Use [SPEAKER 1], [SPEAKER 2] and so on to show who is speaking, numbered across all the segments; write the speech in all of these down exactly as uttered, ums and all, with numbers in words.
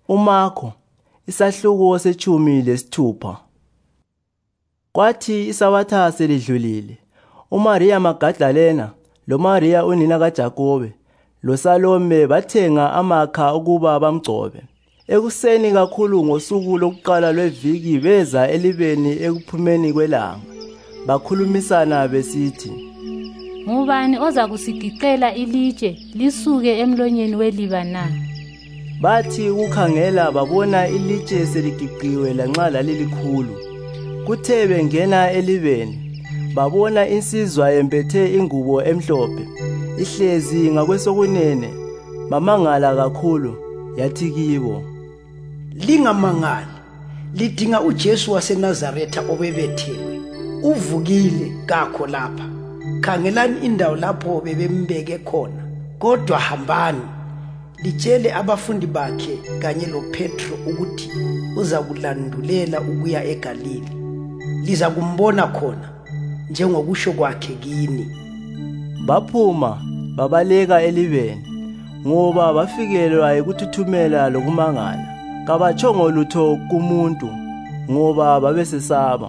[SPEAKER 1] uMarko isahluko sechumi lesithupha. Kwathi isabatha selidlulile, uMaria Magdalena loMaria unina kaJakobe loSalome bathenga amakha ukuba bamgcobe. Ekuseni kakhulu ngosuku lokuqala lweviki beza elibeni ekuphumeni kwelanga, bakhulumisana besithi,
[SPEAKER 2] "Ngubani oza kusigicela ilitshe lisuke emlonyeni weliba na?"
[SPEAKER 1] Bathi ukukhangela babona ilitshe seligiqiwe lanxa lalilikhulu. Kuthe bengena elibeni, babona insizwa yembethe ingubo emhlophe, ihlezi ngakwesokunene, bamangala kakhulu. Yathi kibo,
[SPEAKER 3] "Lingamangali, lidinga uJesu waseNazaretha obebethelwe. Uvukile kakho lapha. Khangelani indawo lapho bebembeke khona. Kodwa hambani, litshele abafundi bakhe kanye loPetro ukuthi uza kulandulela ukuya eGalile. Liza kumbona khona njengokusho kwakhe kini."
[SPEAKER 1] Baphuma babaleka elibeni, ngoba bafikelwa yikuthuthumela lokumangala. Kabatshongo lutho kumuntu, ngoba babesesaba.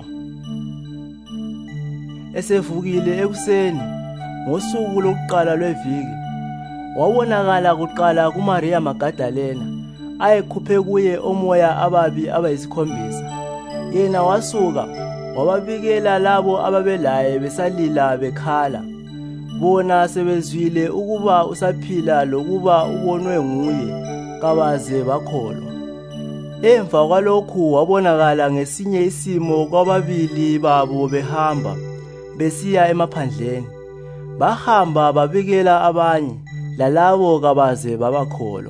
[SPEAKER 1] Esevukile ekuseni ngosuku lokuqala lweviki, wabonakala kuqala kuMaria Magdalena, ayekhuphe kuye omoya ababi abayisikhombisa. Yena wasuka wababikela labo ababelaye besalila bekhala, bona sebezwile ukuba usaphila lokuba ubonwe nguye, kabaze bakholwa. Emva kwalokhu wabonakala ngesinye isimo kwababili babo behamba besiya emaphandleni. Bahamba babikela abanye, lalabo kabaze babakholwa.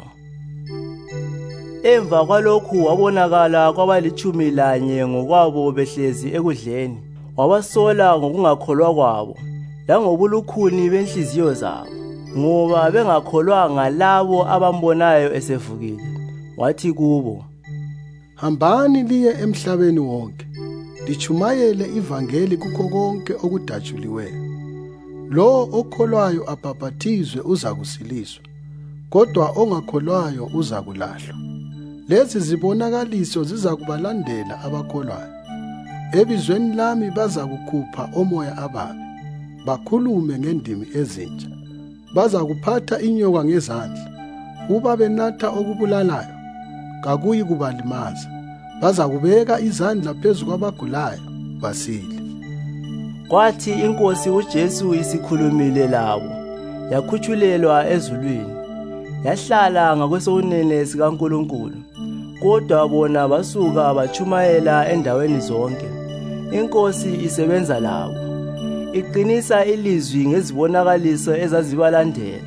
[SPEAKER 1] Emva kwalokhu wabonakala kwabalitshumi lanye ngokwabo behlezi ekudleni. Wabasola ngokungakholwa kwabo langobulukhuni benhliziyo zabo, ngoba bengakholwanga labo abambonayo esevukile. Wathi kubo,
[SPEAKER 4] "Hambani liye emhlabeni wonke, lichumayele ivangeli kukho konke okudatshuliweyo. Lo okholwayo abhaphathizwe uza kusiliswa, kodwa ongakholwayo uza kulahlwa. Lezi zibonakaliso ziza kubalandela abakholwayo. Ebizweni lami baza kukhupha omoya ababi, bakhulume ngendimi ezintsha. Baza kuphatha inyoka ngezandla, uba benatha okubulalayo kakuyi kubalimaza. Baza kubeka izandla phezu kwabagulayo basile."
[SPEAKER 1] Kwathi iNkosi uJesu isikhulumile labo, yakhutshulelwa ezulwini, yahlala ngakwesokunene sikaNkulunkulu. Kodwa bona basuka batshumayela endaweni zonke, iNkosi isebenza labo, iqinisa ilizwi ngezibonakaliso ezazibalandela.